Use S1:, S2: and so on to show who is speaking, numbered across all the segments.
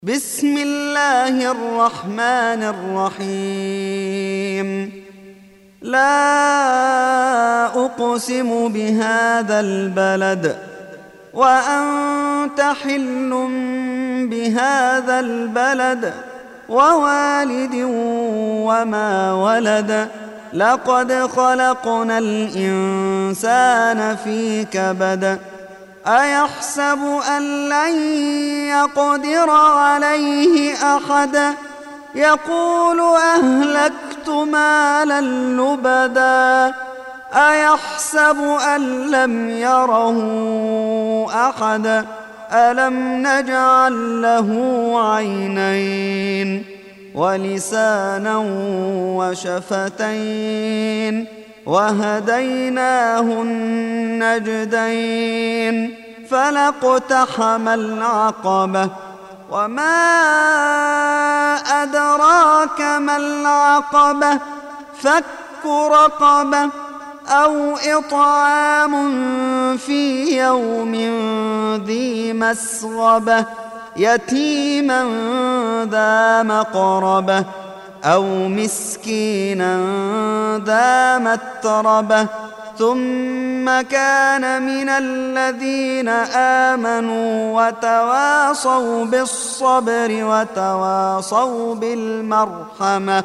S1: بسم الله الرحمن الرحيم. لا أقسم بهذا البلد وأنت حل بهذا البلد ووالد وما ولد. لقد خلقنا الإنسان في كبد. أيحسب أن لن يقدر عليه أحد. يقول أهلكت مالا لبدا. أيحسب أن لم يره أحد. ألم نجعل له عينين ولسانا وشفتين وهديناه النجدين. فلاقتحم العقبة وما أدراك ما العقبة. فك رقبة أو إطعام في يوم ذي مسغبة يتيما ذا مقربة أو مسكينا ذا متربة. ثم كان من الذين آمنوا وتواصوا بالصبر وتواصوا بالمرحمة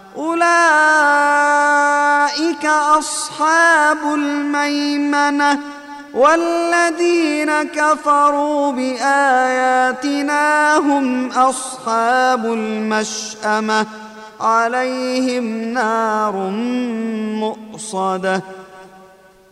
S1: أولئك أصحاب الميمنة. والذين كفروا بآياتنا هم أصحاب المشأمة عليهم نار مؤصدة.